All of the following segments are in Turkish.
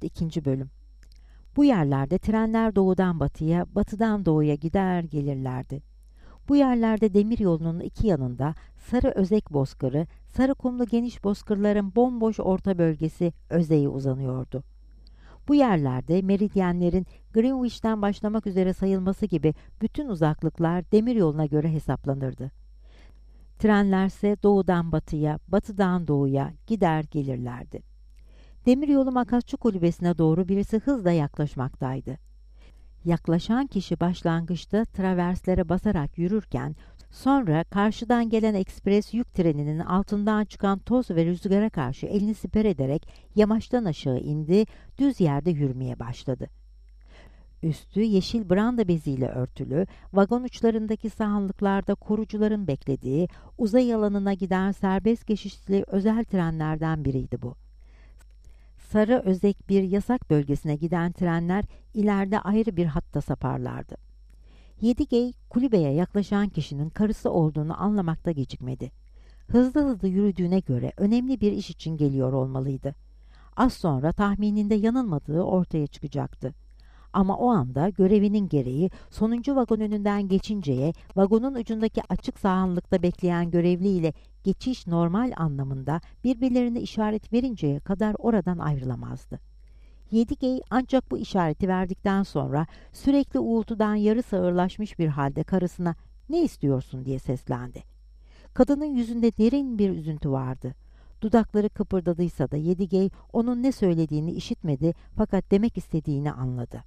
2. Bölüm. Bu yerlerde trenler doğudan batıya, batıdan doğuya gider gelirlerdi. Bu yerlerde demiryolunun iki yanında sarı özek bozkırı, sarı kumlu geniş bozkırların bomboş orta bölgesi Özey'e uzanıyordu. Bu yerlerde meridyenlerin Greenwich'ten başlamak üzere sayılması gibi bütün uzaklıklar demiryoluna göre hesaplanırdı. Trenlerse doğudan batıya, batıdan doğuya gider gelirlerdi. Demiryolu Makasçı Kulübesi'ne doğru birisi hızla yaklaşmaktaydı. Yaklaşan kişi başlangıçta traverslere basarak yürürken, sonra karşıdan gelen ekspres yük treninin altından çıkan toz ve rüzgara karşı elini siper ederek yamaçtan aşağı indi, düz yerde yürümeye başladı. Üstü yeşil branda beziyle örtülü, vagon uçlarındaki sahanlıklarda korucuların beklediği, uzay alanına giden serbest geçişli özel trenlerden biriydi bu. Sarı özek bir yasak bölgesine giden trenler ileride ayrı bir hatta saparlardı. Yedigey, kulübeye yaklaşan kişinin karısı olduğunu anlamakta gecikmedi. Hızlı hızlı yürüdüğüne göre önemli bir iş için geliyor olmalıydı. Az sonra tahmininde yanılmadığı ortaya çıkacaktı. Ama o anda görevinin gereği sonuncu vagon önünden geçinceye vagonun ucundaki açık sahanlıkta bekleyen görevliyle geçiş normal anlamında birbirlerine işaret verinceye kadar oradan ayrılamazdı. Yedigey ancak bu işareti verdikten sonra sürekli uğultudan yarı sağırlaşmış bir halde karısına "Ne istiyorsun?" diye seslendi. Kadının yüzünde derin bir üzüntü vardı. Dudakları kıpırdadıysa da Yedigey onun ne söylediğini işitmedi fakat demek istediğini anladı.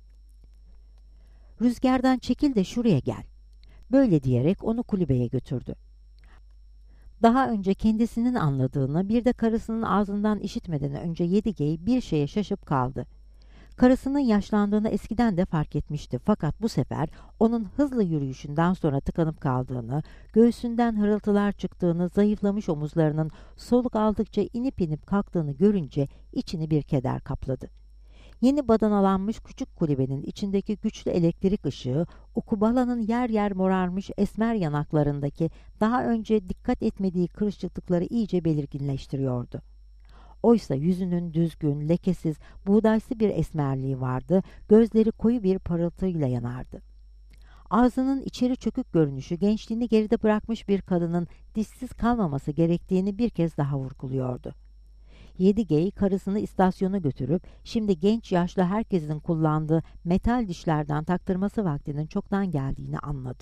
"Rüzgardan çekil de şuraya gel." Böyle diyerek onu kulübeye götürdü. Daha önce kendisinin anladığını bir de karısının ağzından işitmeden önce Yedigey bir şeye şaşıp kaldı. Karısının yaşlandığını eskiden de fark etmişti fakat bu sefer onun hızlı yürüyüşünden sonra tıkanıp kaldığını, göğsünden hırıltılar çıktığını, zayıflamış omuzlarının soluk aldıkça inip inip kalktığını görünce içini bir keder kapladı. Yeni badanalanmış küçük kulübenin içindeki güçlü elektrik ışığı, Ukubala'nın yer yer morarmış esmer yanaklarındaki daha önce dikkat etmediği kırışıklıkları iyice belirginleştiriyordu. Oysa yüzünün düzgün, lekesiz, buğdaysı bir esmerliği vardı, gözleri koyu bir parıltıyla yanardı. Ağzının içeri çökük görünüşü gençliğini geride bırakmış bir kadının dişsiz kalmaması gerektiğini bir kez daha vurguluyordu. Yedigey karısını istasyona götürüp şimdi genç yaşlı herkesin kullandığı metal dişlerden taktırması vaktinin çoktan geldiğini anladı.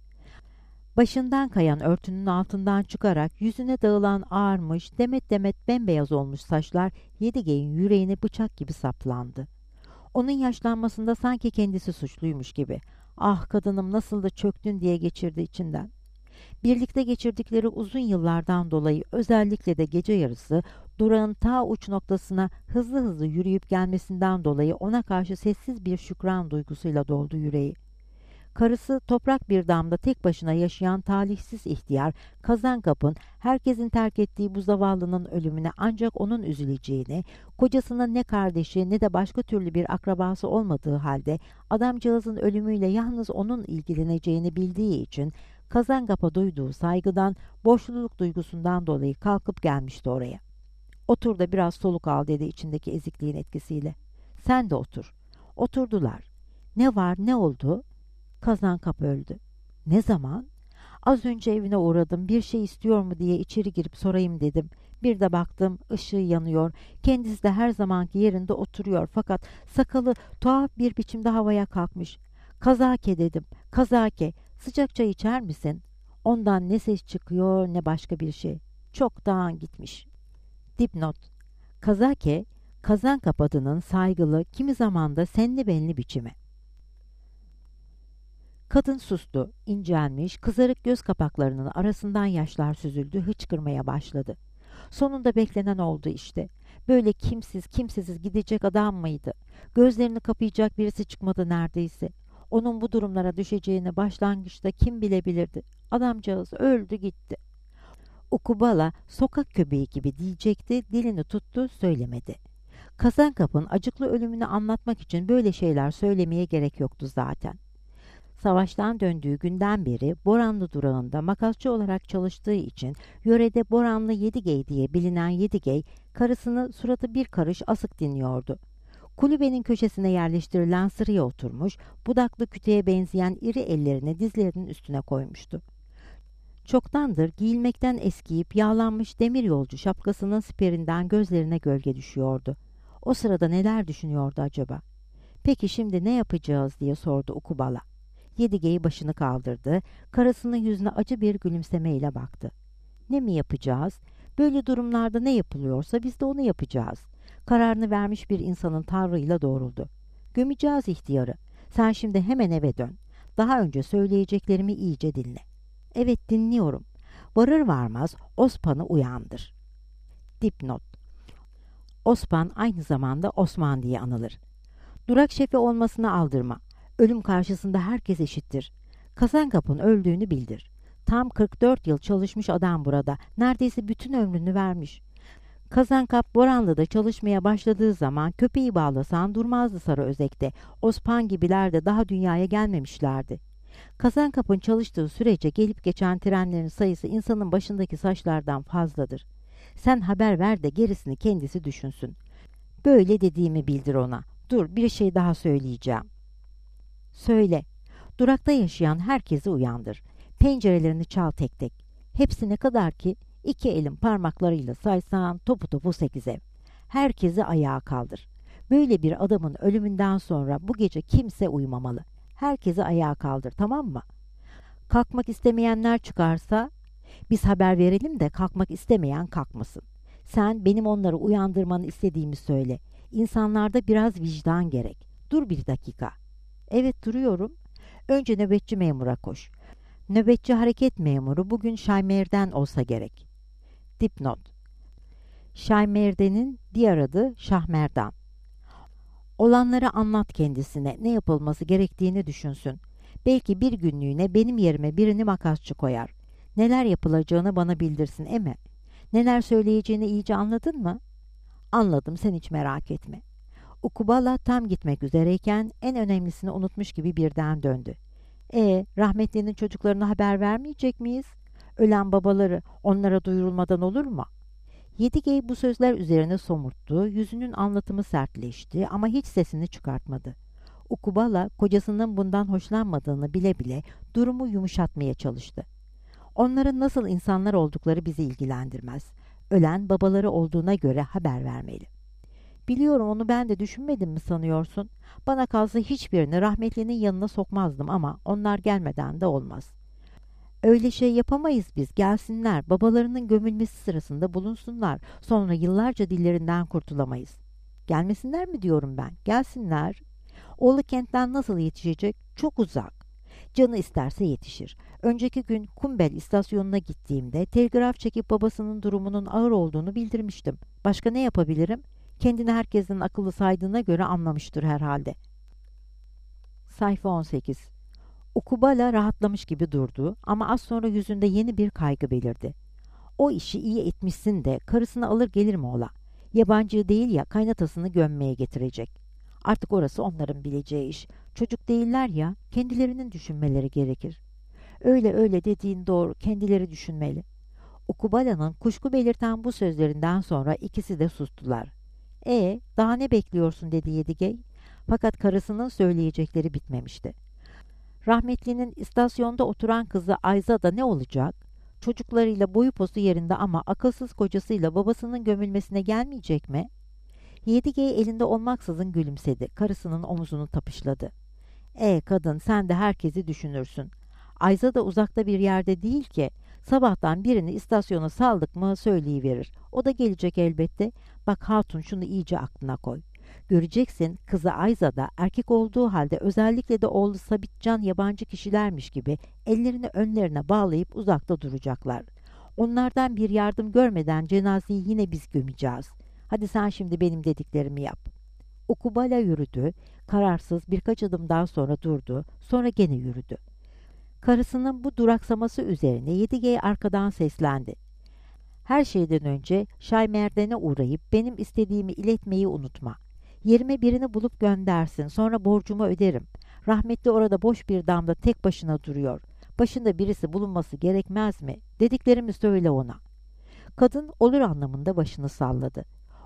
Başından kayan örtünün altından çıkarak yüzüne dağılan ağarmış, demet demet bembeyaz olmuş saçlar Yedigey'in yüreğine bıçak gibi saplandı. Onun yaşlanmasında sanki kendisi suçluymuş gibi. "Ah kadınım, nasıl da çöktün!" diye geçirdi içinden. Birlikte geçirdikleri uzun yıllardan dolayı özellikle de gece yarısı durağın ta uç noktasına hızlı hızlı yürüyüp gelmesinden dolayı ona karşı sessiz bir şükran duygusuyla doldu yüreği. Karısı toprak bir damda tek başına yaşayan talihsiz ihtiyar Kazankap'ın herkesin terk ettiği bu zavallının ölümüne ancak onun üzüleceğini, kocasının ne kardeşi ne de başka türlü bir akrabası olmadığı halde adamcağızın ölümüyle yalnız onun ilgileneceğini bildiği için Kazankap'a duyduğu saygıdan, borçluluk duygusundan dolayı kalkıp gelmişti oraya. "Otur da biraz soluk al," dedi içindeki ezikliğin etkisiyle. "Sen de otur." Oturdular. "Ne var, ne oldu?" "Kazankap öldü." "Ne zaman?" "Az önce evine uğradım, bir şey istiyor mu diye içeri girip sorayım dedim. Bir de baktım ışığı yanıyor, kendisi de her zamanki yerinde oturuyor fakat sakalı tuhaf bir biçimde havaya kalkmış. Kazake dedim, kazake, sıcak çay içer misin?" Ondan ne ses çıkıyor ne başka bir şey. Çoktan gitmiş. Dipnot: Kazake, Kazankap adının saygılı, kimi zaman da senli benli biçimi. Kadın sustu, incelmiş, kızarık göz kapaklarının arasından yaşlar süzüldü, hıçkırmaya başladı. Sonunda beklenen oldu işte. Böyle kimsiz kimsesiz gidecek adam mıydı? Gözlerini kapayacak birisi çıkmadı neredeyse. Onun bu durumlara düşeceğini başlangıçta kim bilebilirdi? Adamcağız öldü gitti. Ukubala sokak köpeği gibi diyecekti, dilini tuttu, söylemedi. Kazankap'ın acıklı ölümünü anlatmak için böyle şeyler söylemeye gerek yoktu zaten. Savaştan döndüğü günden beri Boranlı durağında makasçı olarak çalıştığı için yörede Boranlı Yedigey diye bilinen Yedigey, karısını suratı bir karış asık dinliyordu. Kulübenin köşesine yerleştirilen sıraya oturmuş, budaklı kütüğe benzeyen iri ellerini dizlerinin üstüne koymuştu. Çoktandır giyilmekten eskiyip yağlanmış demir yolcu şapkasının siperinden gözlerine gölge düşüyordu. O sırada neler düşünüyordu acaba? Peki şimdi ne yapacağız diye sordu Ukubala. Yedigey başını kaldırdı, karısının yüzüne acı bir gülümsemeyle baktı. Ne mi yapacağız? Böyle durumlarda ne yapılıyorsa biz de onu yapacağız. Kararını vermiş bir insanın tavrıyla doğruldu. Gömeceğiz ihtiyarı. Sen şimdi hemen eve dön. Daha önce söyleyeceklerimi iyice dinle. Evet, dinliyorum. Varır varmaz Osman'ı uyandır. Dipnot: Osman aynı zamanda Osman diye anılır. Durak şefi olmasına aldırma. Ölüm karşısında herkes eşittir. Kazankap'ın öldüğünü bildir. Tam 44 yıl çalışmış adam burada. Neredeyse bütün ömrünü vermiş. Kazankap Boranlı'da çalışmaya başladığı zaman köpeği bağlasan durmazdı Sarıözek'te. Osman gibiler de daha dünyaya gelmemişlerdi. Kazankap'ın çalıştığı sürece gelip geçen trenlerin sayısı insanın başındaki saçlardan fazladır. Sen haber ver de gerisini kendisi düşünsün. Böyle dediğimi bildir ona. Dur, bir şey daha söyleyeceğim. Söyle. Durakta yaşayan herkesi uyandır. Pencerelerini çal tek tek. Hepsine kadar ki 2 elin parmaklarıyla saysan topu topu 8 ev. Herkesi ayağa kaldır. Böyle bir adamın ölümünden sonra bu gece kimse uyumamalı. Herkesi ayağa kaldır, tamam mı? Kalkmak istemeyenler çıkarsa biz haber verelim de kalkmak istemeyen kalkmasın. Sen benim onları uyandırmanı istediğimi söyle. İnsanlarda biraz vicdan gerek. Dur bir dakika. Evet, duruyorum. Önce nöbetçi memura koş. Nöbetçi hareket memuru bugün Şaymer'den olsa gerek. Dipnot: Şaymer'denin diğer adı Şahmerdan. Olanları anlat kendisine, ne yapılması gerektiğini düşünsün. Belki bir günlüğüne benim yerime birini makasçı koyar. Neler yapılacağını bana bildirsin eme. Neler söyleyeceğini iyice anladın mı? Anladım, sen hiç merak etme. Ukubala tam gitmek üzereyken en önemlisini unutmuş gibi birden döndü. Rahmetlinin çocuklarına haber vermeyecek miyiz? Ölen babaları onlara duyurulmadan olur mu? Yedigey bu sözler üzerine somurttu, yüzünün anlatımı sertleşti ama hiç sesini çıkartmadı. Ukubala kocasının bundan hoşlanmadığını bile bile durumu yumuşatmaya çalıştı. Onların nasıl insanlar oldukları bizi ilgilendirmez. Ölen babaları olduğuna göre haber vermeli. Biliyorum, onu ben de düşünmedim mi sanıyorsun? Bana kalsa hiçbirini rahmetlinin yanına sokmazdım ama onlar gelmeden de olmaz. Öyle şey yapamayız biz. Gelsinler, babalarının gömülmesi sırasında bulunsunlar. Sonra yıllarca dillerinden kurtulamayız. Gelmesinler mi diyorum ben? Gelsinler. Oğlu kentten nasıl yetişecek? Çok uzak. Canı isterse yetişir. Önceki gün Kumbel istasyonuna gittiğimde telgraf çekip babasının durumunun ağır olduğunu bildirmiştim. Başka ne yapabilirim? Kendini herkesin akıllı saydığına göre anlamıştır herhalde. Sayfa 18. Ukubala rahatlamış gibi durdu ama az sonra yüzünde yeni bir kaygı belirdi. O işi iyi etmişsin de karısını alır gelir mi ola? Yabancı değil ya, kaynatasını gömmeye getirecek. Artık orası onların bileceği iş. Çocuk değiller ya, kendilerinin düşünmeleri gerekir. Öyle dediğin doğru, kendileri düşünmeli. Ukubala'nın kuşku belirten bu sözlerinden sonra ikisi de sustular. Daha ne bekliyorsun dedi Yedigey. Fakat karısının söyleyecekleri bitmemişti. Rahmetlinin istasyonda oturan kızı Ayza da ne olacak? Çocuklarıyla boyu posu yerinde ama akılsız kocasıyla babasının gömülmesine gelmeyecek mi? Yedigey elinde olmaksızın gülümsedi. Karısının omuzunu tapışladı. Kadın, sen de herkesi düşünürsün. Ayza da uzakta bir yerde değil ki. Sabahtan birini istasyona saldık mı söyleyiverir. O da gelecek elbette. Bak hatun, şunu iyice aklına koy. Göreceksin, kızı Ayza da erkek olduğu halde özellikle de oğlu Sabitcan yabancı kişilermiş gibi ellerini önlerine bağlayıp uzakta duracaklar. Onlardan bir yardım görmeden cenazeyi yine biz gömeceğiz. Hadi sen şimdi benim dediklerimi yap. Ukubala yürüdü. Kararsız birkaç adım daha sonra durdu. Sonra gene yürüdü. Karısının bu duraksaması üzerine Yedigey arkadan seslendi. Her şeyden önce Şaymerden'e uğrayıp benim istediğimi iletmeyi unutma. Yerime birini bulup göndersin. Sonra borcumu öderim. Rahmetli orada boş bir damda tek başına duruyor. Başında birisi bulunması gerekmez mi? Dediklerimi söyle ona. Kadın olur anlamında başını salladı.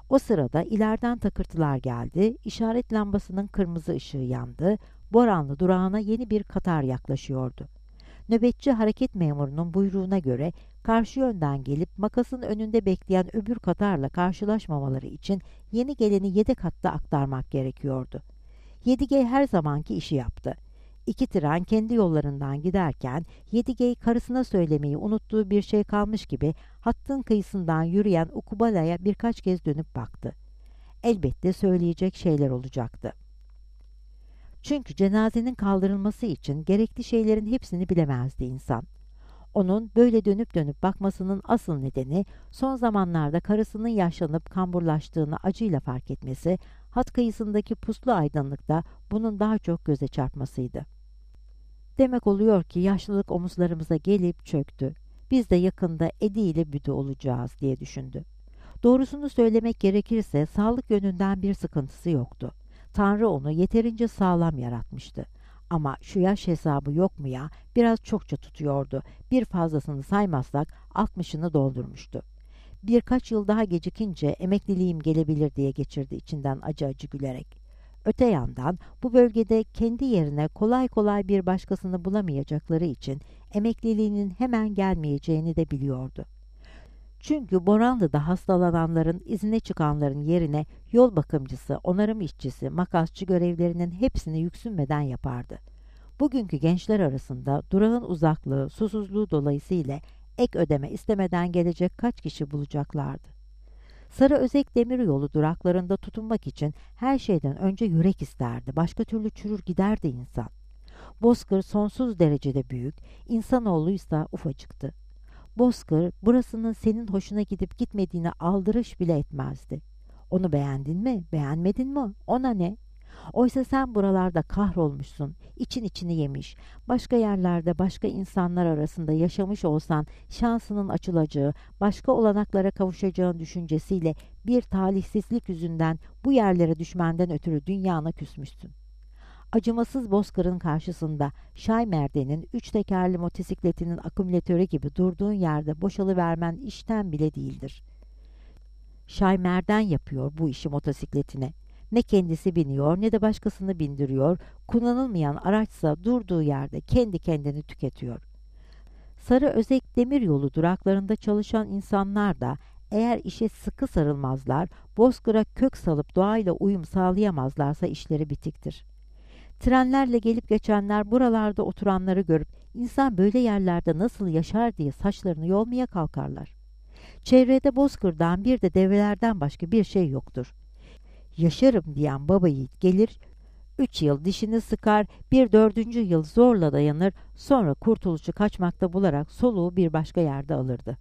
O sırada ileriden takırtılar geldi, işaret lambasının kırmızı ışığı yandı, Boranlı durağına yeni bir katar yaklaşıyordu. Nöbetçi hareket memurunun buyruğuna göre karşı yönden gelip makasın önünde bekleyen öbür katarla karşılaşmamaları için yeni geleni yedek hatta aktarmak gerekiyordu. 7G her zamanki işi yaptı. İki tren kendi yollarından giderken 7G karısına söylemeyi unuttuğu bir şey kalmış gibi hattın kıyısından yürüyen Ukubala'ya birkaç kez dönüp baktı. Elbette söyleyecek şeyler olacaktı. Çünkü cenazenin kaldırılması için gerekli şeylerin hepsini bilemezdi insan. Onun böyle dönüp dönüp bakmasının asıl nedeni son zamanlarda karısının yaşlanıp kamburlaştığını acıyla fark etmesi, hat kıyısındaki puslu aydınlıkta bunun daha çok göze çarpmasıydı. Demek oluyor ki yaşlılık omuzlarımıza gelip çöktü. Biz de yakında Edi ile büdü olacağız diye düşündü. Doğrusunu söylemek gerekirse sağlık yönünden bir sıkıntısı yoktu. Tanrı onu yeterince sağlam yaratmıştı. Ama şu yaş hesabı yok mu ya, biraz çokça tutuyordu. Bir fazlasını saymazsak 60'ını doldurmuştu. Birkaç yıl daha gecikince emekliliğim gelebilir diye geçirdi içinden acı acı gülerek. Öte yandan bu bölgede kendi yerine kolay kolay bir başkasını bulamayacakları için emekliliğinin hemen gelmeyeceğini de biliyordu. Çünkü Boranlı'da hastalananların, izine çıkanların yerine yol bakımcısı, onarım işçisi, makasçı görevlerinin hepsini yüksünmeden yapardı. Bugünkü gençler arasında durağın uzaklığı, susuzluğu dolayısıyla ek ödeme istemeden gelecek kaç kişi bulacaklardı. Sarıözek demiryolu duraklarında tutunmak için her şeyden önce yürek isterdi. Başka türlü çürür giderdi insan. Bozkır sonsuz derecede büyük, insanoğluysa ufacıktı. Bozkır, burasının senin hoşuna gidip gitmediğine aldırış bile etmezdi. Onu beğendin mi, beğenmedin mi? Ona ne? Oysa sen buralarda kahrolmuşsun, için içini yemiş, başka yerlerde başka insanlar arasında yaşamış olsan şansının açılacağı, başka olanaklara kavuşacağın düşüncesiyle bir talihsizlik yüzünden bu yerlere düşmenden ötürü dünyana küsmüşsün. Acımasız bozkırın karşısında Şaymerde'nin 3 tekerli motosikletinin akümülatörü gibi durduğun yerde boşalıvermen işten bile değildir. Şaymerden yapıyor bu işi motosikletine. Ne kendisi biniyor ne de başkasını bindiriyor, kullanılmayan araçsa durduğu yerde kendi kendini tüketiyor. Sarıözek demiryolu duraklarında çalışan insanlar da eğer işe sıkı sarılmazlar, bozkıra kök salıp doğayla uyum sağlayamazlarsa işleri bitiktir. Trenlerle gelip geçenler buralarda oturanları görüp insan böyle yerlerde nasıl yaşar diye saçlarını yolmaya kalkarlar. Çevrede bozkırdan bir de develerden başka bir şey yoktur. Yaşarım diyen baba yiğit gelir, 3 yıl dişini sıkar, bir 4. yıl zorla dayanır, sonra kurtuluşu kaçmakta bularak soluğu bir başka yerde alırdı.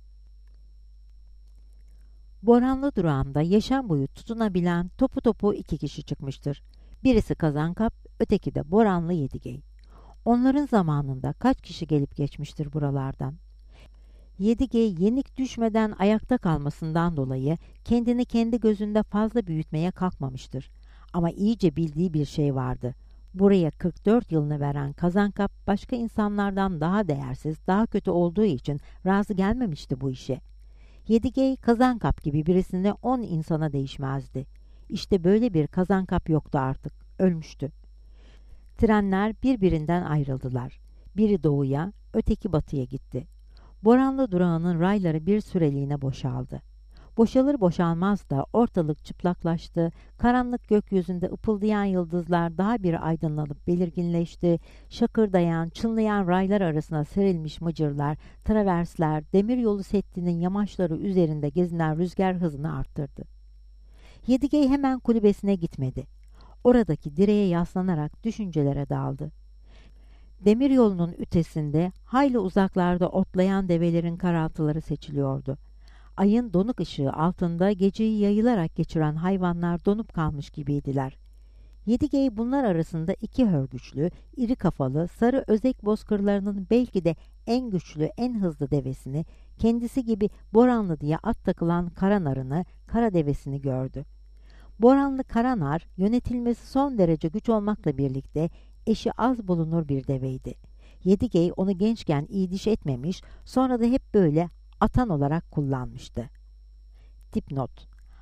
Boranlı durağında yaşam boyu tutunabilen topu topu 2 kişi çıkmıştır. Birisi Kazankap, öteki de Boranlı Yedigey. Onların zamanında kaç kişi gelip geçmiştir buralardan? Yedigey yenik düşmeden ayakta kalmasından dolayı kendini kendi gözünde fazla büyütmeye kalkmamıştır. Ama iyice bildiği bir şey vardı. Buraya 44 yılını veren Kazankap başka insanlardan daha değersiz, daha kötü olduğu için razı gelmemişti bu işe. Yedigey Kazankap gibi birisine 10 insana değişmezdi. İşte böyle bir Kazankap yoktu artık, ölmüştü. Trenler birbirinden ayrıldılar. Biri doğuya, öteki batıya gitti. Boranlı durağının rayları bir süreliğine boşaldı. Boşalır boşalmaz da ortalık çıplaklaştı, karanlık gökyüzünde ıpıldayan yıldızlar daha bir aydınlanıp belirginleşti, şakırdayan, çınlayan raylar arasına serilmiş mıcırlar, traversler, demiryolu settinin yamaçları üzerinde gezinen rüzgar hızını arttırdı. Yedigey hemen kulübesine gitmedi. Oradaki direğe yaslanarak düşüncelere daldı. Demiryolunun ütesinde hayli uzaklarda otlayan develerin karaltıları seçiliyordu. Ayın donuk ışığı altında geceyi yayılarak geçiren hayvanlar donup kalmış gibiydiler. Yedigey bunlar arasında 2 hörgüçlü, iri kafalı, sarı özek bozkırlarının belki de en güçlü, en hızlı devesini, kendisi gibi Boranlı diye at takılan Karanar'ını, kara devesini gördü. Boranlı Karanar, yönetilmesi son derece güç olmakla birlikte eşi az bulunur bir deveydi. Yedigey onu gençken iyi diş etmemiş, sonra da hep böyle atan olarak kullanmıştı. Dipnot: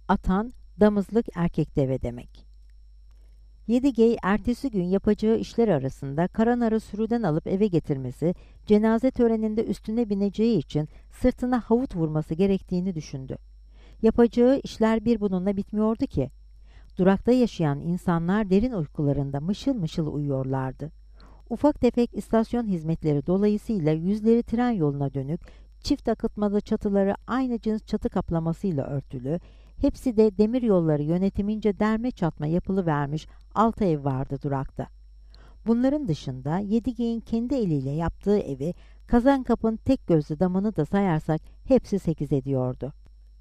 Atan, damızlık erkek deve demek. Yedigey ertesi gün yapacağı işler arasında Karanar'ı sürüden alıp eve getirmesi, cenaze töreninde üstüne bineceği için sırtına havut vurması gerektiğini düşündü. Yapacağı işler bir bununla bitmiyordu ki. Durakta yaşayan insanlar derin uykularında mışıl mışıl uyuyorlardı. Ufak tefek istasyon hizmetleri dolayısıyla yüzleri tren yoluna dönük, çift akıtmalı çatıları aynı cins çatı kaplamasıyla örtülü, hepsi de demir yolları yönetimince derme çatma yapılıvermiş 6 ev vardı durakta. Bunların dışında Yedigey'in kendi eliyle yaptığı evi, Kazankapı'nın tek gözlü damını da sayarsak hepsi 8 ediyordu.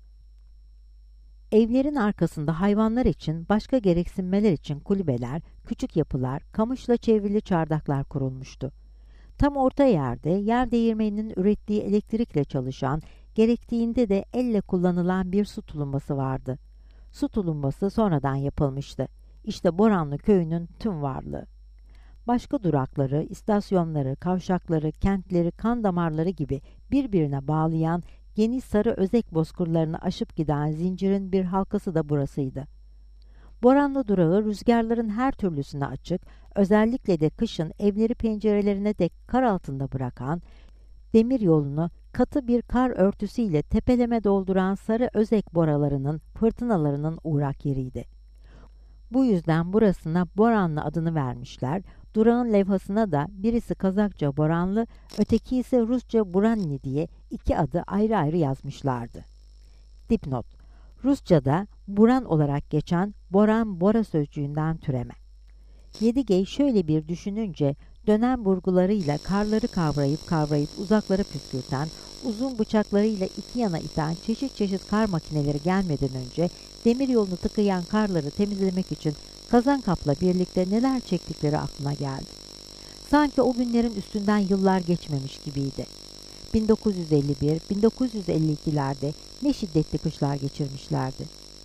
Evlerin arkasında hayvanlar için, başka gereksinmeler için kulübeler, küçük yapılar, kamışla çevrili çardaklar kurulmuştu. Tam orta yerde yer değirmeninin ürettiği elektrikle çalışan, gerektiğinde de elle kullanılan bir su tulumbası vardı. Su tulumbası sonradan yapılmıştı. İşte Boranlı köyünün tüm varlığı. Başka durakları, istasyonları, kavşakları, kentleri, kan damarları gibi birbirine bağlayan geniş sarı özek bozkırlarını aşıp giden zincirin bir halkası da burasıydı. Boranlı durağı rüzgarların her türlüsüne açık, özellikle de kışın evleri pencerelerine dek kar altında bırakan, demir yolunu katı bir kar örtüsüyle tepeleme dolduran sarı özek boralarının, fırtınalarının uğrak yeriydi. Bu yüzden burasına Boranlı adını vermişler, durağın levhasına da birisi Kazakça Boranlı, öteki ise Rusça Buranni diye iki adı ayrı ayrı yazmışlardı. Dipnot: Rusça'da Buran olarak geçen Boran Bora sözcüğünden türeme. Yedigey şöyle bir düşününce dönen burgularıyla karları kavrayıp uzaklara püskürten, uzun bıçaklarıyla iki yana iten çeşit çeşit kar makineleri gelmeden önce demir yolunu tıkayan karları temizlemek için Kazankap'la birlikte neler çektikleri aklına geldi. Sanki o günlerin üstünden yıllar geçmemiş gibiydi. 1951-1952'lerde ne şiddetli kışlar geçirmişlerdi.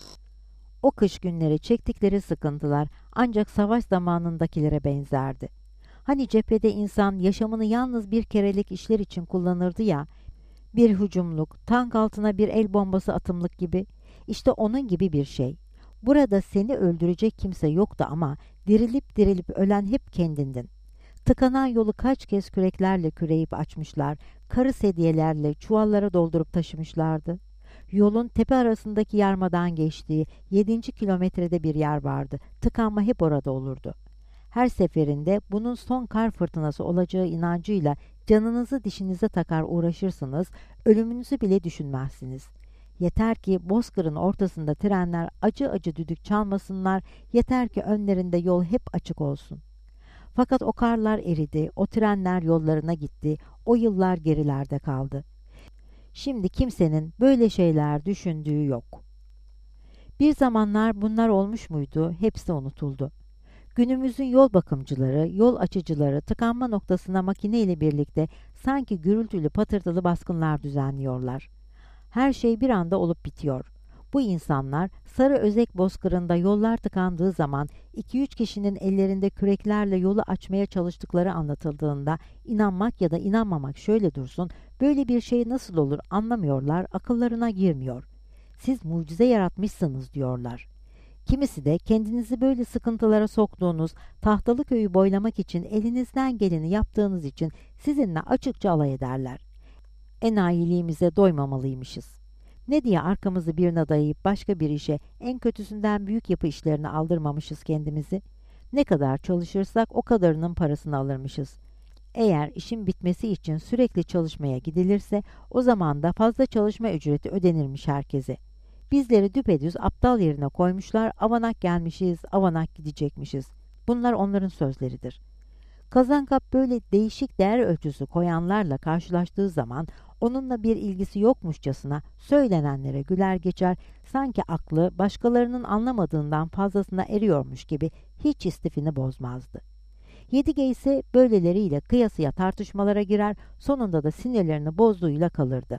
O kış günleri çektikleri sıkıntılar ancak savaş zamanındakilere benzerdi. Hani cephede insan yaşamını yalnız bir kerelik işler için kullanırdı ya, bir hücumluk, tank altına bir el bombası atımlık gibi, işte onun gibi bir şey. Burada seni öldürecek kimse yoktu ama dirilip dirilip ölen hep kendindin. Tıkanan yolu kaç kez küreklerle küreyip açmışlar, karı sedyelerle çuvallara doldurup taşımışlardı. Yolun tepe arasındaki yarmadan geçtiği 7. kilometrede bir yer vardı. Tıkanma hep orada olurdu. Her seferinde bunun son kar fırtınası olacağı inancıyla canınızı dişinize takar uğraşırsınız, ölümünüzü bile düşünmezsiniz. Yeter ki bozkırın ortasında trenler acı acı düdük çalmasınlar, yeter ki önlerinde yol hep açık olsun. Fakat o karlar eridi, o trenler yollarına gitti, o yıllar gerilerde kaldı. Şimdi kimsenin böyle şeyler düşündüğü yok. Bir zamanlar bunlar olmuş muydu, hepsi unutuldu. Günümüzün yol bakımcıları, yol açıcıları tıkanma noktasına makine ile birlikte sanki gürültülü patırtılı baskınlar düzenliyorlar. Her şey bir anda olup bitiyor. Bu insanlar sarı özek bozkırında yollar tıkandığı zaman 2-3 kişinin ellerinde küreklerle yolu açmaya çalıştıkları anlatıldığında inanmak ya da inanmamak şöyle dursun, böyle bir şey nasıl olur anlamıyorlar, akıllarına girmiyor. Siz mucize yaratmışsınız diyorlar. Kimisi de kendinizi böyle sıkıntılara soktuğunuz, tahtalı köyü boylamak için elinizden geleni yaptığınız için sizinle açıkça alay ederler. Enayiliğimize doymamalıymışız. Ne diye arkamızı birine dayayıp başka bir işe, en kötüsünden büyük yapı işlerine aldırmamışız kendimizi? Ne kadar çalışırsak o kadarının parasını alırmışız. Eğer işin bitmesi için sürekli çalışmaya gidilirse o zaman da fazla çalışma ücreti ödenirmiş herkese. Bizleri düpedüz aptal yerine koymuşlar, avanak gelmişiz, avanak gidecekmişiz. Bunlar onların sözleridir. Kazankap böyle değişik değer ölçüsü koyanlarla karşılaştığı zaman onunla bir ilgisi yokmuşçasına söylenenlere güler geçer, sanki aklı başkalarının anlamadığından fazlasına eriyormuş gibi hiç istifini bozmazdı. Yedige ise böyleleriyle kıyasıya tartışmalara girer, sonunda da sinirlerini bozduğuyla kalırdı.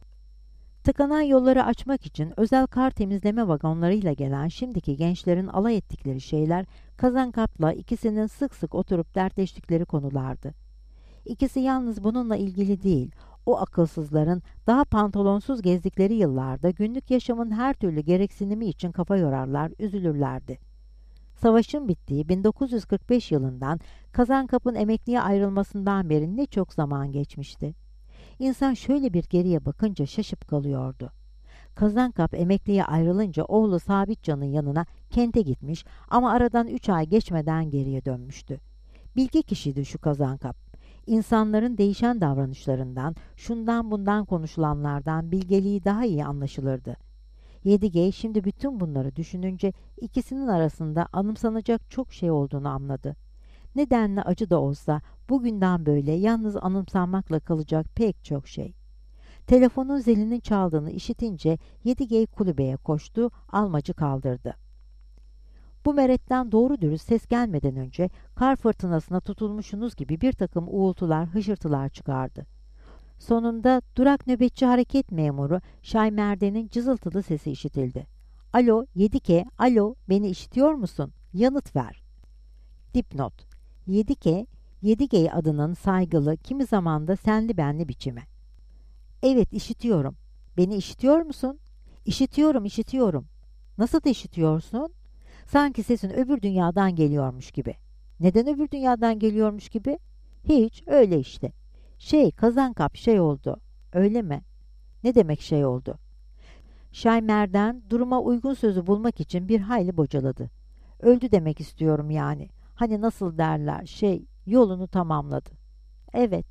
Tıkanan yolları açmak için özel kar temizleme vagonlarıyla gelen şimdiki gençlerin alay ettikleri şeyler Kazankap'la ikisinin sık sık oturup dertleştikleri konulardı. İkisi yalnız bununla ilgili değil, O akılsızların daha pantolonsuz gezdikleri yıllarda günlük yaşamın her türlü gereksinimi için kafa yorarlar, üzülürlerdi. Savaşın bittiği 1945 yılından Kazankap'ın emekliye ayrılmasından beri ne çok zaman geçmişti. İnsan şöyle bir geriye bakınca şaşıp kalıyordu. Kazankap emekliye ayrılınca oğlu Sabitcan'ın yanına kente gitmiş ama aradan 3 ay geçmeden geriye dönmüştü. Bilge kişiydi şu Kazankap. İnsanların değişen davranışlarından, şundan bundan konuşulanlardan bilgeliği daha iyi anlaşılırdı. Yedigey şimdi bütün bunları düşününce ikisinin arasında anımsanacak çok şey olduğunu anladı. Nedenle acı da olsa bugünden böyle yalnız anımsanmakla kalacak pek çok şey. Telefonun zilinin çaldığını işitince Yedigey kulübeye koştu, almacı kaldırdı. Bu meretten doğru dürüst ses gelmeden önce kar fırtınasına tutulmuşsunuz gibi bir takım uğultular, hışırtılar çıkardı. Sonunda durak nöbetçi hareket memuru Şaymerde'nin cızıltılı sesi işitildi. Alo, Yedike, alo, beni işitiyor musun? Yanıt ver. Dipnot: Yedike, Yedigey adının saygılı, kimi zaman da senli benli biçimi. Evet, işitiyorum. Beni işitiyor musun? İşitiyorum, işitiyorum. Nasıl da işitiyorsun? Sanki sesin öbür dünyadan geliyormuş gibi. Neden öbür dünyadan geliyormuş gibi? Hiç, öyle işte. Kazankap oldu. Öyle mi? Ne demek oldu? Şaymer'den duruma uygun sözü bulmak için bir hayli bocaladı. Öldü demek istiyorum yani. Hani nasıl derler, yolunu tamamladı. Evet.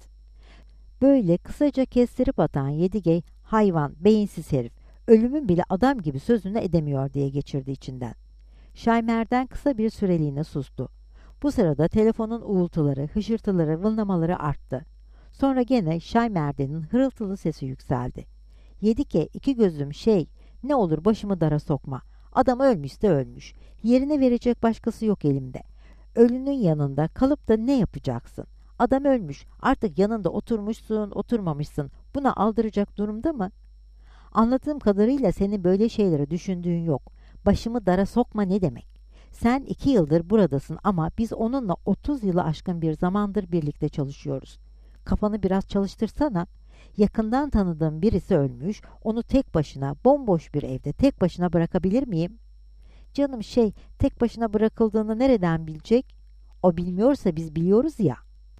Böyle kısaca kestirip atan Yedigey, hayvan, beyinsiz herif, ölümün bile adam gibi sözünü edemiyor diye geçirdi içinden. Şaymer'den kısa bir süreliğine sustu. Bu sırada telefonun uğultuları, hışırtıları, vınlamaları arttı. Sonra gene Şaymer'denin hırıltılı sesi yükseldi. Yedike, iki gözüm ne olur başımı dara sokma. Adam ölmüşse ölmüş. Yerine verecek başkası yok elimde. Ölünün yanında kalıp da ne yapacaksın? Adam ölmüş, artık yanında oturmuşsun, oturmamışsın. Buna aldıracak durumda mı? Anladığım kadarıyla senin böyle şeyleri düşündüğün yok. Başımı dara sokma ne demek? Sen 2 yıldır buradasın ama biz onunla 30 yılı aşkın bir zamandır birlikte çalışıyoruz. Kafanı biraz çalıştırsana. Yakından tanıdığım birisi ölmüş, onu tek başına, bomboş bir evde tek başına bırakabilir miyim? Canım tek başına bırakıldığını nereden bilecek? O bilmiyorsa biz biliyoruz ya.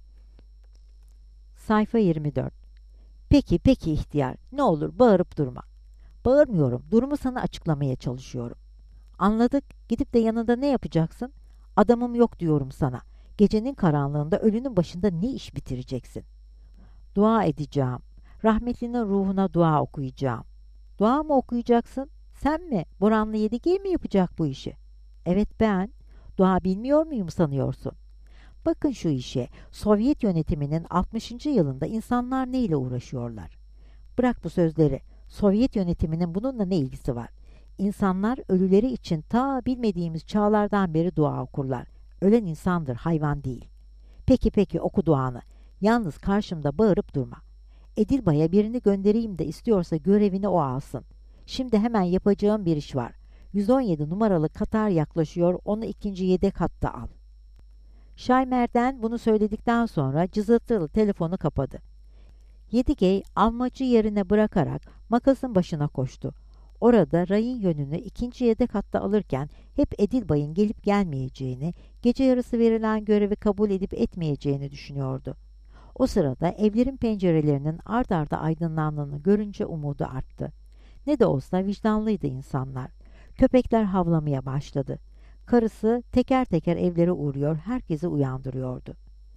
Sayfa 24. Peki ihtiyar, ne olur bağırıp durma. Bağırmıyorum, durumu sana açıklamaya çalışıyorum. Anladık, gidip de yanında ne yapacaksın? Adamım yok diyorum sana. Gecenin karanlığında ölünün başında ne iş bitireceksin? Dua edeceğim. Rahmetlinin ruhuna dua okuyacağım. Dua mı okuyacaksın? Sen mi? Boranlı Yedigey mi yapacak bu işi? Evet ben. Dua bilmiyor muyum sanıyorsun? Bakın şu işe. Sovyet yönetiminin 60. yılında insanlar neyle uğraşıyorlar? Bırak bu sözleri. Sovyet yönetiminin bununla ne ilgisi var? İnsanlar ölüleri için ta bilmediğimiz çağlardan beri dua okurlar. Ölen insandır, hayvan değil. Peki oku duanı. Yalnız karşımda bağırıp durma. Edilbay'a birini göndereyim de istiyorsa görevini o alsın. Şimdi hemen yapacağım bir iş var. 117 numaralı Katar yaklaşıyor, onu 2. yedek hatta al. Şaymer'den bunu söyledikten sonra cızırtılı telefonu kapadı. Yedigey almacı yerine bırakarak makasın başına koştu. Orada rayın yönünü 2. yedek hatta alırken hep Edilbay'ın gelip gelmeyeceğini, gece yarısı verilen görevi kabul edip etmeyeceğini düşünüyordu. O sırada evlerin pencerelerinin ard arda aydınlandığını görünce umudu arttı. Ne de olsa vicdanlıydı insanlar. Köpekler havlamaya başladı. Karısı teker teker evlere uğruyor, herkesi uyandırıyordu.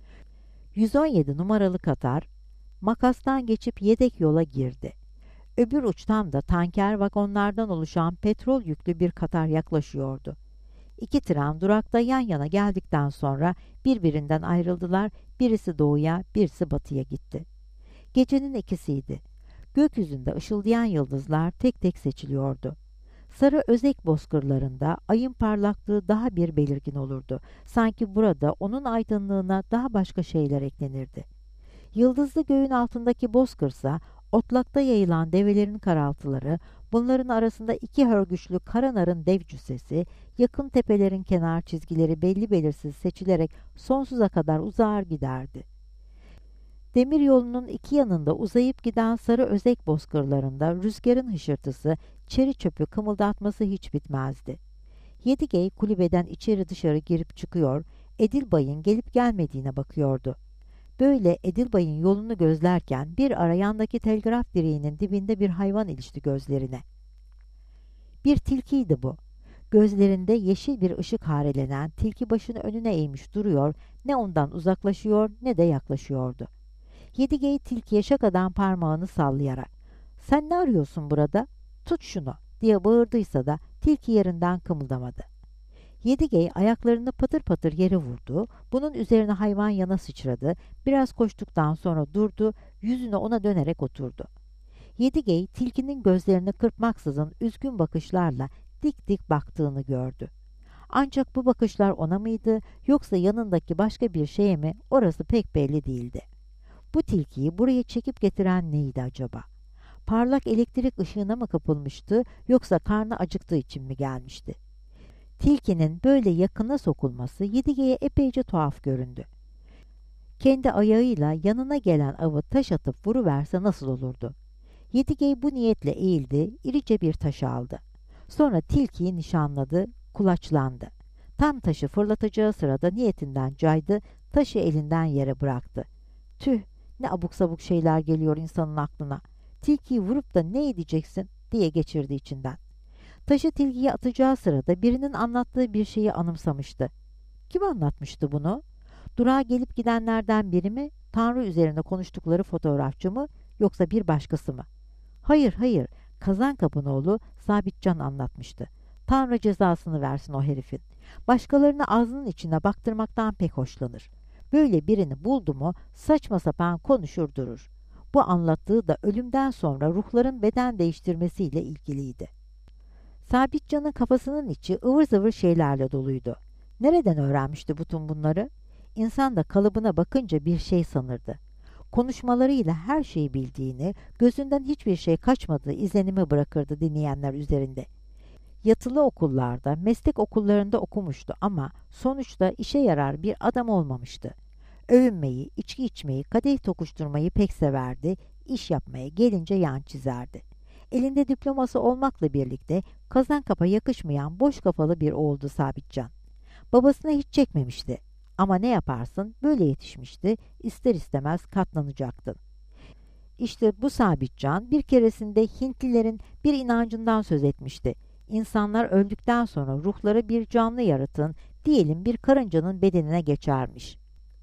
117 numaralı Katar, makastan geçip yedek yola girdi. Öbür uçtan da tanker vagonlardan oluşan petrol yüklü bir Katar yaklaşıyordu. 2 tren durakta yan yana geldikten sonra birbirinden ayrıldılar, birisi doğuya, birisi batıya gitti. Gecenin ikisiydi. Gökyüzünde ışıldayan yıldızlar tek tek seçiliyordu. Sarı özek bozkırlarında ayın parlaklığı daha bir belirgin olurdu. Sanki burada onun aydınlığına daha başka şeyler eklenirdi. Yıldızlı göğün altındaki bozkırsa otlakta yayılan develerin karaltıları, bunların arasında 2 hörgüçlü karanarın dev cüssesi, yakın tepelerin kenar çizgileri belli belirsiz seçilerek sonsuza kadar uzar giderdi. Demiryolunun iki yanında uzayıp giden sarı özek bozkırlarında rüzgarın hışırtısı, çeri çöpü kımıldatması hiç bitmezdi. Yedigey kulübeden içeri dışarı girip çıkıyor, Edilbay'ın gelip gelmediğine bakıyordu. Böyle Edilbay'ın yolunu gözlerken bir ara yandaki telgraf direğinin dibinde bir hayvan ilişti gözlerine. Bir tilkiydi bu. Gözlerinde yeşil bir ışık harelenen tilki başını önüne eğmiş duruyor, ne ondan uzaklaşıyor ne de yaklaşıyordu. Yedigey tilkiye şakadan parmağını sallayarak "Sen ne arıyorsun burada? Tut şunu!" diye bağırdıysa da tilki yerinden kımıldamadı. Yedigey ayaklarını patır patır yere vurdu, bunun üzerine hayvan yana sıçradı, biraz koştuktan sonra durdu, yüzünü ona dönerek oturdu. Yedigey tilkinin gözlerini kırpmaksızın üzgün bakışlarla dik dik baktığını gördü. Ancak bu bakışlar ona mıydı yoksa yanındaki başka bir şeye mi, orası pek belli değildi. Bu tilkiyi buraya çekip getiren neydi acaba? Parlak elektrik ışığına mı kapılmıştı yoksa karnı acıktığı için mi gelmişti? Tilkinin böyle yakına sokulması Yedigey'e epeyce tuhaf göründü. Kendi ayağıyla yanına gelen avı taş atıp vuruverse nasıl olurdu? Yedigey bu niyetle eğildi, irice bir taş aldı. Sonra tilkiyi nişanladı, kulaçlandı. Tam taşı fırlatacağı sırada niyetinden caydı, taşı elinden yere bıraktı. Tüh, ne abuk sabuk şeyler geliyor insanın aklına. Tilkiyi vurup da ne edeceksin diye geçirdi içinden. Taşı tilkiye atacağı sırada birinin anlattığı bir şeyi anımsamıştı. Kim anlatmıştı bunu? Durağa gelip gidenlerden biri mi? Tanrı üzerine konuştukları fotoğrafçı mı? Yoksa bir başkası mı? Hayır, hayır. Kazankapı'nın oğlu Sabitcan anlatmıştı. Tanrı cezasını versin o herifin. Başkalarını ağzının içine baktırmaktan pek hoşlanır. Böyle birini buldu mu saçma sapan konuşur durur. Bu anlattığı da ölümden sonra ruhların beden değiştirmesiyle ilgiliydi. Sabitcan'ın kafasının içi ıvır zıvır şeylerle doluydu. Nereden öğrenmişti bütün bunları? İnsan da kalıbına bakınca bir şey sanırdı. Konuşmalarıyla her şeyi bildiğini, gözünden hiçbir şey kaçmadığı izlenimi bırakırdı dinleyenler üzerinde. Yatılı okullarda, meslek okullarında okumuştu ama sonuçta işe yarar bir adam olmamıştı. Övünmeyi, içki içmeyi, kadeh tokuşturmayı pek severdi, iş yapmaya gelince yan çizerdi. Elinde diploması olmakla birlikte Kazankap'a yakışmayan boş kafalı bir oğuldu Sabitcan. Babasına hiç çekmemişti. Ama ne yaparsın böyle yetişmişti, ister istemez katlanacaktın. İşte bu Sabitcan bir keresinde Hintlilerin bir inancından söz etmişti. İnsanlar öldükten sonra ruhları bir canlı yaratığın, diyelim bir karıncanın bedenine geçermiş.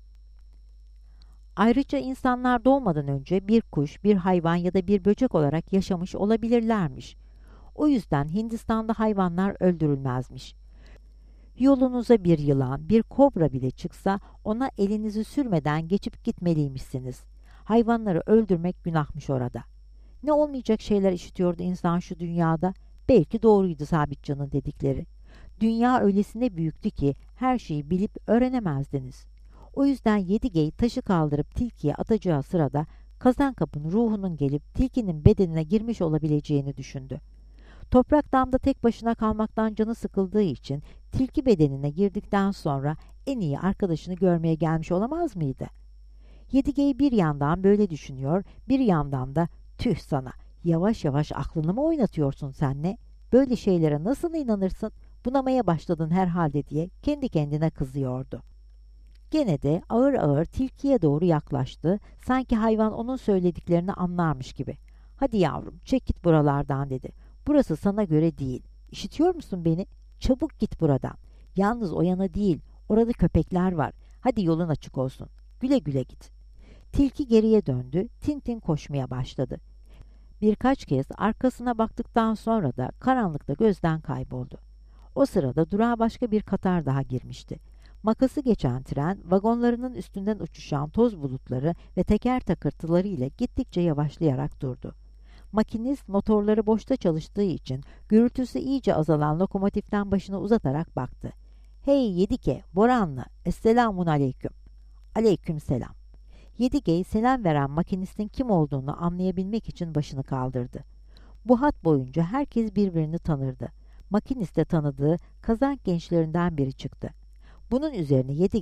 Ayrıca insanlar doğmadan önce bir kuş, bir hayvan ya da bir böcek olarak yaşamış olabilirlermiş. O yüzden Hindistan'da hayvanlar öldürülmezmiş. Yolunuza bir yılan, bir kobra bile çıksa ona elinizi sürmeden geçip gitmeliymişsiniz. Hayvanları öldürmek günahmış orada. Ne olmayacak şeyler işitiyordu insan şu dünyada. Belki doğruydu Sabitcan'ın dedikleri. Dünya öylesine büyüktü ki her şeyi bilip öğrenemezdiniz. O yüzden Yedigey taşı kaldırıp tilkiye atacağı sırada Kazankapı'nın ruhunun gelip tilkinin bedenine girmiş olabileceğini düşündü. Toprak damda tek başına kalmaktan canı sıkıldığı için tilki bedenine girdikten sonra en iyi arkadaşını görmeye gelmiş olamaz mıydı? Yedigey bir yandan böyle düşünüyor, bir yandan da tüh sana, yavaş yavaş aklını mı oynatıyorsun sen ne? Böyle şeylere nasıl inanırsın? Bunamaya başladın herhalde diye kendi kendine kızıyordu. Gene de ağır ağır tilkiye doğru yaklaştı, sanki hayvan onun söylediklerini anlarmış gibi. Hadi yavrum, çek git buralardan dedi. Burası sana göre değil. İşitiyor musun beni? Çabuk git buradan. Yalnız o yana değil, orada köpekler var. Hadi yolun açık olsun. Güle güle git. Tilki geriye döndü, tintin koşmaya başladı. Birkaç kez arkasına baktıktan sonra da karanlıkta gözden kayboldu. O sırada durağa başka bir katar daha girmişti. Makası geçen tren, vagonlarının üstünden uçuşan toz bulutları ve teker takırtıları ile gittikçe yavaşlayarak durdu. Makinist motorları boşta çalıştığı için gürültüsü iyice azalan lokomotiften başını uzatarak baktı. "Hey Yedike, Boranlı, Esselamun aleyküm." "Aleyküm selam." Yedigey selam veren makinistin kim olduğunu anlayabilmek için başını kaldırdı. Bu hat boyunca herkes birbirini tanırdı. Makinist de tanıdığı Kazank gençlerinden biri çıktı. Bunun üzerine Yedigey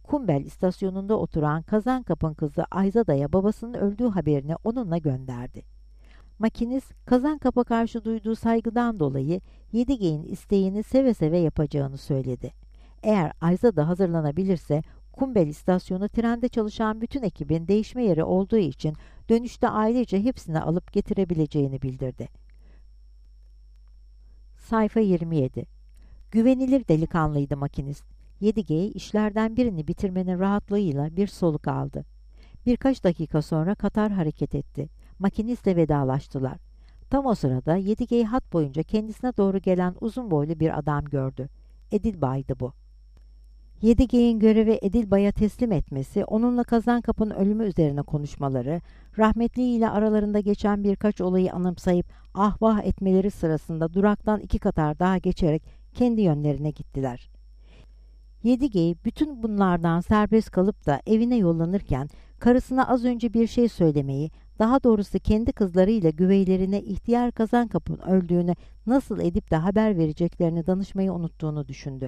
Kumbel istasyonunda oturan Kazankap'ın kızı Ayzada'ya babasının öldüğü haberini onunla gönderdi. Makinist, Kazankap'a karşı duyduğu saygıdan dolayı Yedigey'in isteğini seve seve yapacağını söyledi. Eğer Ayzada hazırlanabilirse, Kumbel istasyonu trende çalışan bütün ekibin değişme yeri olduğu için dönüşte ailece hepsini alıp getirebileceğini bildirdi. Sayfa 27. Güvenilir delikanlıydı makinist. Yedigey işlerden birini bitirmenin rahatlığıyla bir soluk aldı. Birkaç dakika sonra Katar hareket etti. Makinistle vedalaştılar. Tam o sırada Yedigey hat boyunca kendisine doğru gelen uzun boylu bir adam gördü. Edilbay'dı bu. Yedigey'in görevi Edilbay'a teslim etmesi, onunla Kazankap'ın ölümü üzerine konuşmaları, rahmetli ile aralarında geçen birkaç olayı anımsayıp ah vah etmeleri sırasında duraktan 2 Katar daha geçerek kendi yönlerine gittiler. Yedigey bütün bunlardan serbest kalıp da evine yollanırken karısına az önce bir şey söylemeyi, daha doğrusu kendi kızlarıyla güveylerine ihtiyar Kazankap'ın öldüğünü nasıl edip de haber vereceklerini danışmayı unuttuğunu düşündü.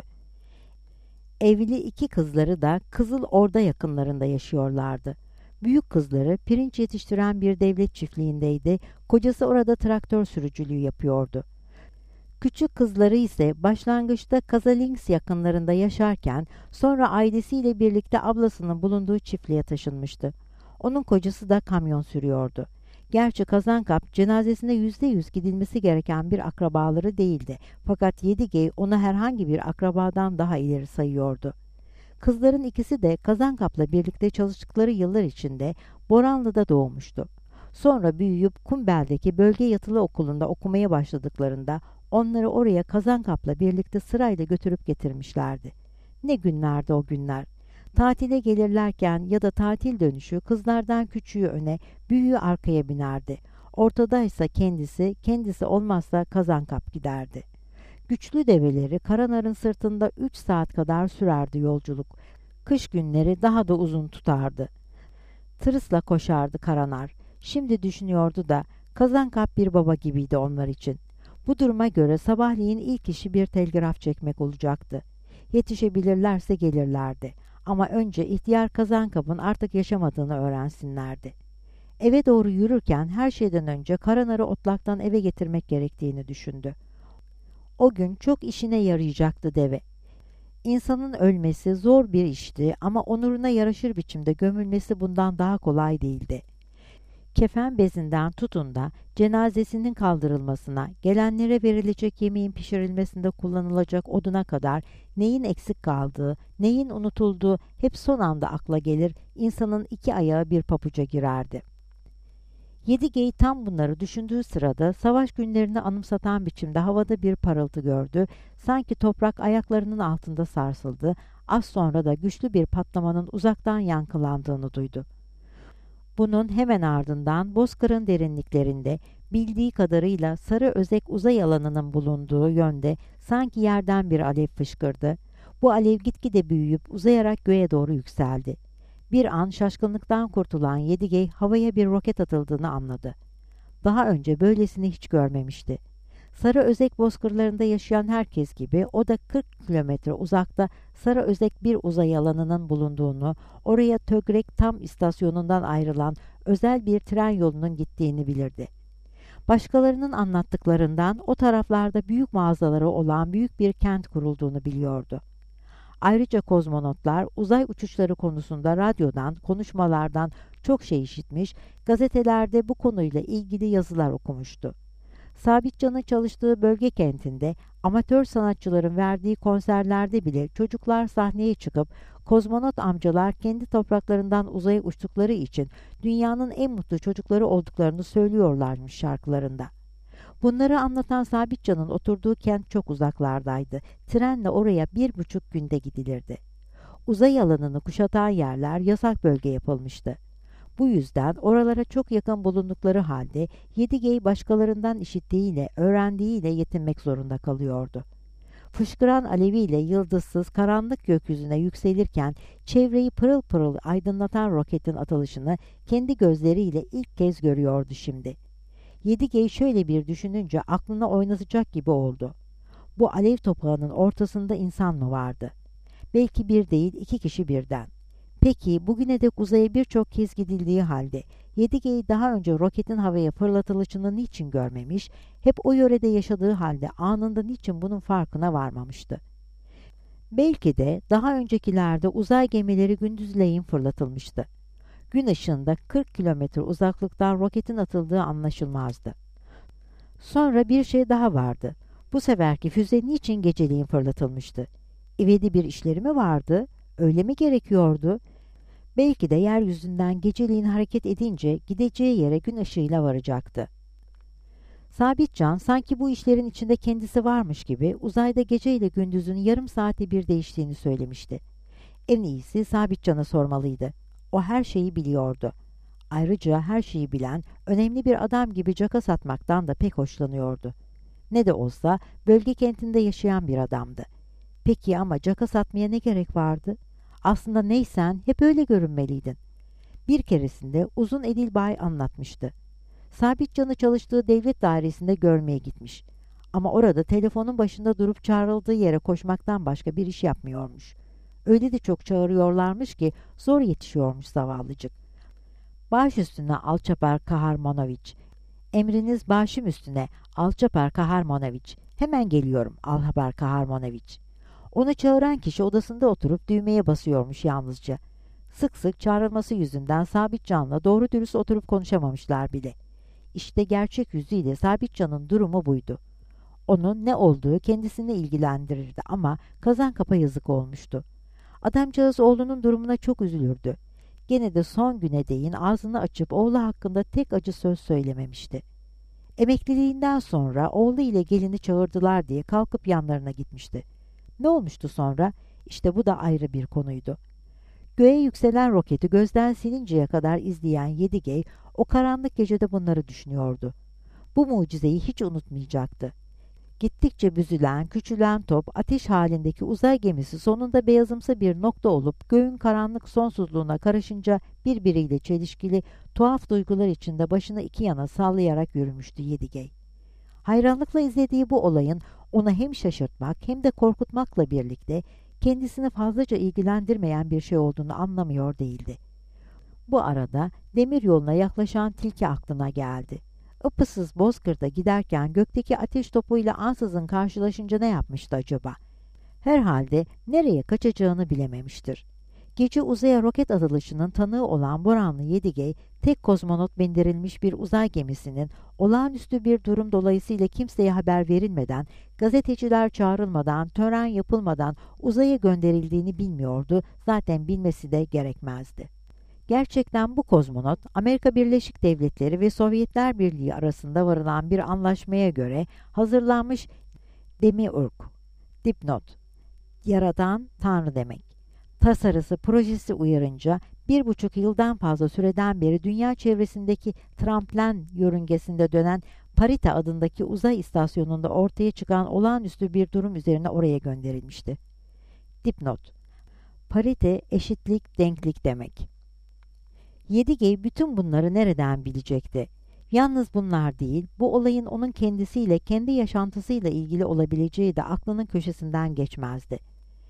Evli 2 kızları da Kızıl Orda yakınlarında yaşıyorlardı. Büyük kızları pirinç yetiştiren bir devlet çiftliğindeydi, kocası orada traktör sürücülüğü yapıyordu. Küçük kızları ise başlangıçta Kazalings yakınlarında yaşarken sonra ailesiyle birlikte ablasının bulunduğu çiftliğe taşınmıştı. Onun kocası da kamyon sürüyordu. Gerçi Kazankap cenazesine %100 gidilmesi gereken bir akrabaları değildi. Fakat Yedigey onu herhangi bir akrabadan daha ileri sayıyordu. Kızların ikisi de Kazankap'la birlikte çalıştıkları yıllar içinde Boranlı'da doğmuştu. Sonra büyüyüp Kumbel'deki bölge yatılı okulunda okumaya başladıklarında onları oraya Kazankap'la birlikte sırayla götürüp getirmişlerdi. Ne günlerdi o günler. Tatile gelirlerken ya da tatil dönüşü kızlardan küçüğü öne, büyüğü arkaya binerdi. Ortadaysa kendisi olmazsa Kazankap giderdi. Güçlü develeri Karanar'ın sırtında 3 saat kadar sürerdi yolculuk. Kış günleri daha da uzun tutardı. Tırısla koşardı Karanar. Şimdi düşünüyordu da Kazankap bir baba gibiydi onlar için. Bu duruma göre sabahleyin ilk işi bir telgraf çekmek olacaktı. Yetişebilirlerse gelirlerdi. Ama önce ihtiyar Kazankap'ın artık yaşamadığını öğrensinlerdi. Eve doğru yürürken her şeyden önce Karanar'ı otlaktan eve getirmek gerektiğini düşündü. O gün çok işine yarayacaktı deve. İnsanın ölmesi zor bir işti ama onuruna yaraşır biçimde gömülmesi bundan daha kolay değildi. Kefen bezinden tutun da cenazesinin kaldırılmasına, gelenlere verilecek yemeğin pişirilmesinde kullanılacak oduna kadar neyin eksik kaldığı, neyin unutulduğu hep son anda akla gelir, insanın 2 ayağı bir pabuca girerdi. Yedigey tam bunları düşündüğü sırada savaş günlerini anımsatan biçimde havada bir parıltı gördü, sanki toprak ayaklarının altında sarsıldı, az sonra da güçlü bir patlamanın uzaktan yankılandığını duydu. Bunun hemen ardından Bozkır'ın derinliklerinde bildiği kadarıyla Sarı Özek uzay alanının bulunduğu yönde sanki yerden bir alev fışkırdı. Bu alev gitgide büyüyüp uzayarak göğe doğru yükseldi. Bir an şaşkınlıktan kurtulan Yedigey havaya bir roket atıldığını anladı. Daha önce böylesini hiç görmemişti. Sarı Özek bozkırlarında yaşayan herkes gibi o da 40 kilometre uzakta Sarı Özek bir uzay alanının bulunduğunu, oraya Tögrek Tam istasyonundan ayrılan özel bir tren yolunun gittiğini bilirdi. Başkalarının anlattıklarından o taraflarda büyük mağazaları olan büyük bir kent kurulduğunu biliyordu. Ayrıca kozmonotlar uzay uçuşları konusunda radyodan, konuşmalardan çok şey işitmiş, gazetelerde bu konuyla ilgili yazılar okumuştu. Sabitcan'ın çalıştığı bölge kentinde amatör sanatçıların verdiği konserlerde bile çocuklar sahneye çıkıp kozmonot amcalar kendi topraklarından uzaya uçtukları için dünyanın en mutlu çocukları olduklarını söylüyorlarmış şarkılarında. Bunları anlatan Sabitcan'ın oturduğu kent çok uzaklardaydı. Trenle oraya 1,5 günde gidilirdi. Uzay alanını kuşatan yerler yasak bölge yapılmıştı. Bu yüzden oralara çok yakın bulundukları halde Yedigey başkalarından işittiğiyle, öğrendiğiyle yetinmek zorunda kalıyordu. Fışkıran aleviyle yıldızsız karanlık gökyüzüne yükselirken çevreyi pırıl pırıl aydınlatan roketin atılışını kendi gözleriyle ilk kez görüyordu şimdi. Yedigey şöyle bir düşününce aklına oynatacak gibi oldu. Bu alev topağının ortasında insan mı vardı? Belki bir değil 2 kişi birden. Peki bugüne dek uzaya birçok kez gidildiği halde 7G daha önce roketin havaya fırlatılışını niçin görmemiş, hep o yörede yaşadığı halde anında niçin bunun farkına varmamıştı? Belki de daha öncekilerde uzay gemileri gündüzleyin fırlatılmıştı. Gün ışığında 40 kilometre uzaklıktan roketin atıldığı anlaşılmazdı. Sonra bir şey daha vardı. Bu seferki füze niçin geceleyin fırlatılmıştı? İvedi bir işleri mi vardı? Öyle mi gerekiyordu? Belki de yeryüzünden geceleyin hareket edince gideceği yere gün ışığıyla varacaktı. Sabitcan sanki bu işlerin içinde kendisi varmış gibi uzayda gece ile gündüzün yarım saate bir değiştiğini söylemişti. En iyisi Sabitcan'a sormalıydı. O her şeyi biliyordu. Ayrıca her şeyi bilen, önemli bir adam gibi caka satmaktan da pek hoşlanıyordu. Ne de olsa bölge kentinde yaşayan bir adamdı. Peki ama caka satmaya ne gerek vardı? Aslında neysen hep öyle görünmeliydin. Bir keresinde uzun Edilbay anlatmıştı. Sabitcan'ı çalıştığı devlet dairesinde görmeye gitmiş. Ama orada telefonun başında durup çağrıldığı yere koşmaktan başka bir iş yapmıyormuş. Öyle de çok çağırıyorlarmış ki zor yetişiyormuş zavallıcık. Baş üstüne Alçapar Kaharmanoviç. Emriniz başım üstüne Alçapar Kaharmanoviç. Hemen geliyorum Alçapar Kaharmanoviç. Onu çağıran kişi odasında oturup düğmeye basıyormuş yalnızca. Sık sık çağrılması yüzünden Sabitcan'la doğru dürüst oturup konuşamamışlar bile. İşte gerçek yüzüyle Sabitcan'ın durumu buydu. Onun ne olduğu kendisini ilgilendirirdi ama Kazankap'a yazık olmuştu. Adamcağız oğlunun durumuna çok üzülürdü. Gene de son güne değin ağzını açıp oğlu hakkında tek acı söz söylememişti. Emekliliğinden sonra oğlu ile gelini çağırdılar diye kalkıp yanlarına gitmişti. Ne olmuştu sonra? İşte bu da ayrı bir konuydu. Göğe yükselen roketi gözden silinceye kadar izleyen Yedigey o karanlık gecede bunları düşünüyordu. Bu mucizeyi hiç unutmayacaktı. Gittikçe büzülen, küçülen top, ateş halindeki uzay gemisi sonunda beyazımsı bir nokta olup göğün karanlık sonsuzluğuna karışınca birbiriyle çelişkili, tuhaf duygular içinde başını iki yana sallayarak yürümüştü Yedigey. Hayranlıkla izlediği bu olayın onu hem şaşırtmak hem de korkutmakla birlikte kendisini fazlaca ilgilendirmeyen bir şey olduğunu anlamıyor değildi. Bu arada demir yoluna yaklaşan tilki aklına geldi. Ipısız bozkırda giderken gökteki ateş topuyla ansızın karşılaşınca ne yapmıştı acaba? Herhalde nereye kaçacağını bilememiştir. Gece uzaya roket atılışının tanığı olan Boranlı Yedigey, tek kozmonot bindirilmiş bir uzay gemisinin olağanüstü bir durum dolayısıyla kimseye haber verilmeden, gazeteciler çağrılmadan, tören yapılmadan uzaya gönderildiğini bilmiyordu, zaten bilmesi de gerekmezdi. Gerçekten bu kozmonot, Amerika Birleşik Devletleri ve Sovyetler Birliği arasında varılan bir anlaşmaya göre hazırlanmış Demiurg, dipnot, yaratan Tanrı demek. Tasarısı, projesi uyarınca 1,5 yıldan fazla süreden beri dünya çevresindeki tramplen yörüngesinde dönen Parita adındaki uzay istasyonunda ortaya çıkan olağanüstü bir durum üzerine oraya gönderilmişti. Dipnot: Parite eşitlik, denklik demek. Yedigey bütün bunları nereden bilecekti? Yalnız bunlar değil, bu olayın onun kendisiyle, kendi yaşantısıyla ilgili olabileceği de aklının köşesinden geçmezdi.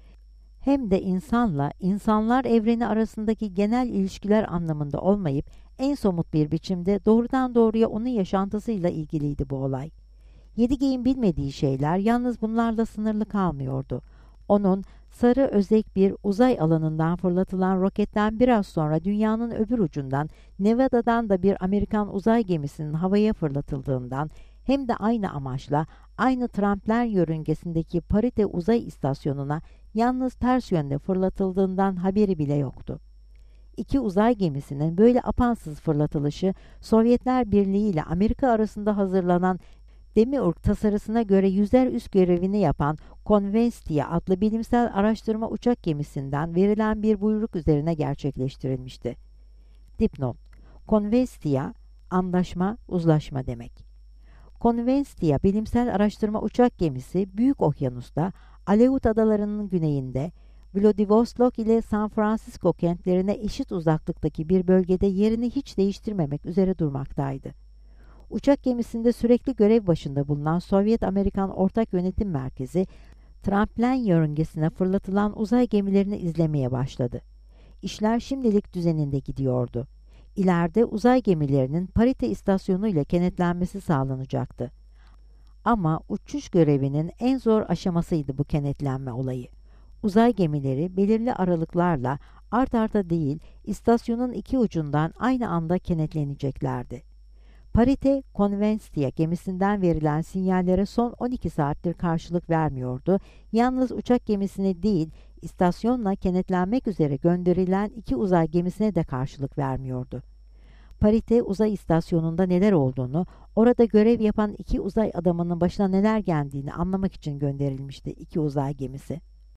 Hem de insanla, insanlar evreni arasındaki genel ilişkiler anlamında olmayıp, en somut bir biçimde doğrudan doğruya onun yaşantısıyla ilgiliydi bu olay. Yedigey'in bilmediği şeyler yalnız bunlarla sınırlı kalmıyordu. Onun sarı özek bir uzay alanından fırlatılan roketten biraz sonra dünyanın öbür ucundan Nevada'dan da bir Amerikan uzay gemisinin havaya fırlatıldığından hem de aynı amaçla aynı trampler yörüngesindeki Parite uzay istasyonuna yalnız ters yönde fırlatıldığından haberi bile yoktu. İki uzay gemisinin böyle apansız fırlatılışı Sovyetler Birliği ile Amerika arasında hazırlanan Demiurg tasarısına göre yüzer üst görevini yapan Konvestia adlı bilimsel araştırma uçak gemisinden verilen bir buyruk üzerine gerçekleştirilmişti. Dipnot: Konvestia, anlaşma, uzlaşma demek. Konvestia bilimsel araştırma uçak gemisi Büyük Okyanus'ta Aleut Adaları'nın güneyinde Vladivostok ile San Francisco kentlerine eşit uzaklıktaki bir bölgede yerini hiç değiştirmemek üzere durmaktaydı. Uçak gemisinde sürekli görev başında bulunan Sovyet-Amerikan Ortak Yönetim Merkezi, tramplen yörüngesine fırlatılan uzay gemilerini izlemeye başladı. İşler şimdilik düzeninde gidiyordu. İleride uzay gemilerinin Parite istasyonu ile kenetlenmesi sağlanacaktı. Ama uçuş görevinin en zor aşamasıydı bu kenetlenme olayı. Uzay gemileri belirli aralıklarla art arda değil, istasyonun iki ucundan aynı anda kenetleneceklerdi. Parite, Conventia gemisinden verilen sinyallere son 12 saattir karşılık vermiyordu. Yalnız uçak gemisine değil, istasyonla kenetlenmek üzere gönderilen iki uzay gemisine de karşılık vermiyordu. Parite uzay istasyonunda neler olduğunu, orada görev yapan iki uzay adamının başına neler geldiğini anlamak için gönderilmişti iki uzay gemisi.